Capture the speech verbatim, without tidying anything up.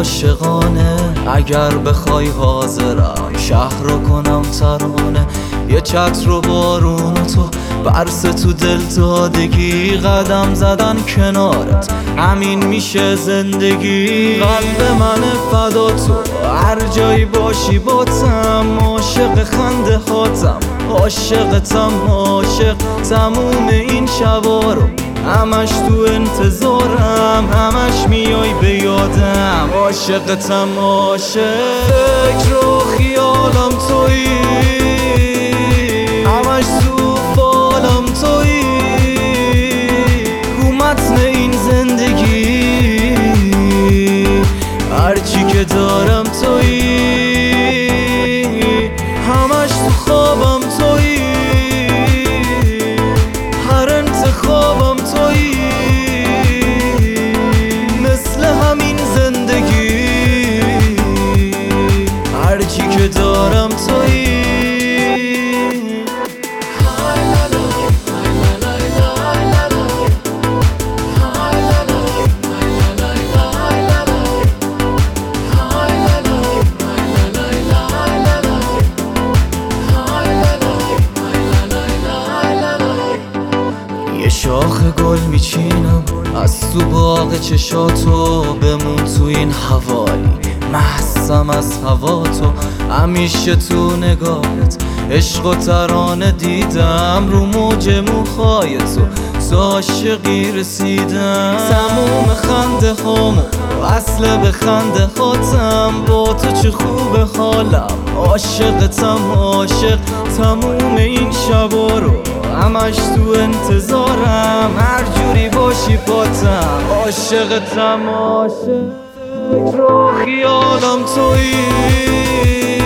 عاشقانه. اگر بخوای حاضرم شهر رو کنم ترانه. یه چتر و بارون تو برس تو دل دادگی، قدم زدن کنارت همین میشه زندگی. قلب من فدا تو هر جایی باشی باتم، عاشق خنده هاتم عاشقتم عاشق تموم این شبا رو همش تو انتظارم، همش میای به یادم عاشقتم عاشق. فکر و خیالم تویی، همش تو بالم تویی، رو متن این زندگی هرچی که دارم تویی، همش تو خوابم تویی، هر انتخابم تویی، مثل همین زندگی هرچی که دارم تویی. شاخ گل میچینم از تو باغ چشاتو، بمون تو این حوالی محسم از هوا تو. همیشه تو نگاهت عشق و ترانه دیدم، رو موج موهای تو تو عاشقی رسیدم. تموم خنده هامو اصل به خنده هاتم، با تو چه خوبه حالم عاشقتم عاشق تموم این شبا رو همش تو انتظارم، هر جوری باشی پاتم عاشقتم عاشق. فکر و خیالم تویی،